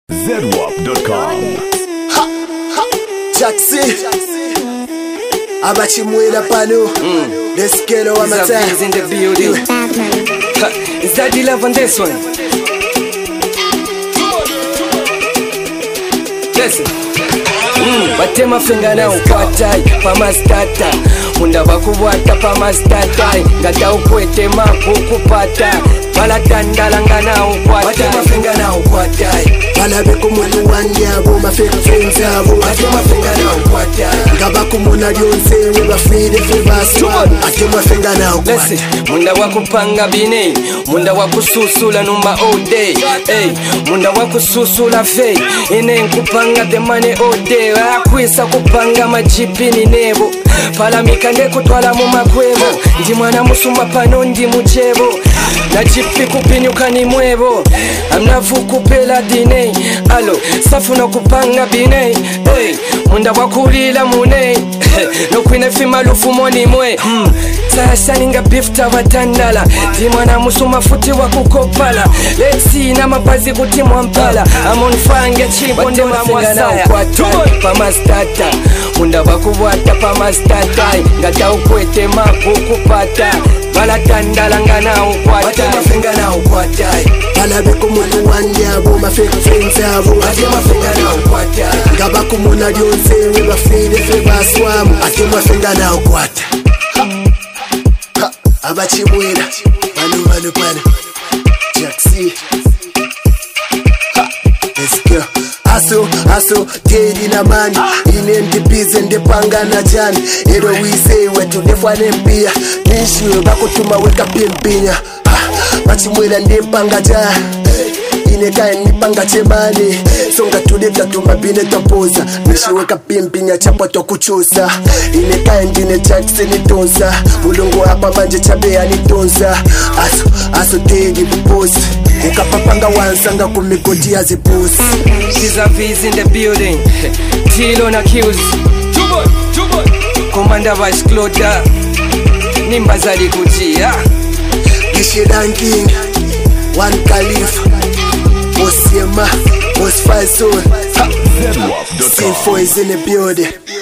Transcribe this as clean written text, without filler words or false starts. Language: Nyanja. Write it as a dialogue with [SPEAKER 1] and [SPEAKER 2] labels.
[SPEAKER 1] ZWAP.com.
[SPEAKER 2] Jaxi Abachimwela pano the scale of my time
[SPEAKER 3] in the building. Is that the love on this one? Listen. Batema finga na ukwatai pamastata munda bakubwata pamastatai ngata ukwete makukupata balatandalanga na ukwata batema finga na ukwatai
[SPEAKER 2] balabeko muntu wanyabo mafake friends abo
[SPEAKER 3] batema finga na ukwatai
[SPEAKER 2] ngabakumuna lyonse we bafide febaswa atema finga na ukwatai
[SPEAKER 3] listen munda wakupanga bine munda wakususula numba all day hey munda wakususula fei ine nkupanga the money all day akwisa kupanga majipini nebo palamika ndekutwala mu makwebo ndi mwana musumba pano ndi muchebo na jipi kupinyuka ni mwebo amnavukupela dine alo safuna kupanga bine hey munda wakulila mune nokwine fimalufu moni mwe sayasaninga bifta batandala ndi mwana musuma futi wakukopala let's see na mapazi kuti mwampala amonfange chibo ndema mwasaya pamastata munda bakubwata pamastata ngata ukwete makukupata balatandalanga na ukwata batema finga na ukwata
[SPEAKER 2] balabeko muntu wanyabo mafake friends abo
[SPEAKER 3] batema finga na ukwata
[SPEAKER 2] ngabakumuna lyonse we bafide febaswa atema finga na ukwata abachimwela pano Jaxi let's go aso gedi na mani ine ndibize ndepanga na jani ero wise wetu nefwane mpia nishiwe bakutuma weka pimpinya bachimwela ndempanga ja ine kaya nipanga chemani songa tuleta tumabine tapoza nishiweka pimpinya chapa tokuchusa ine kaya ndine Jaxi nitonza mulungu hapa manje chabe anitonza aso gedi buposi ukapapanga wansanga kumigodi ya zipusi
[SPEAKER 3] vis in the building Tilo na kills Commander Vice Clota Nimba zali kujia
[SPEAKER 2] Gishiranking One Khalifa Boss Yema Boss Faisal
[SPEAKER 1] ZWAP.com.
[SPEAKER 2] C4 is in the building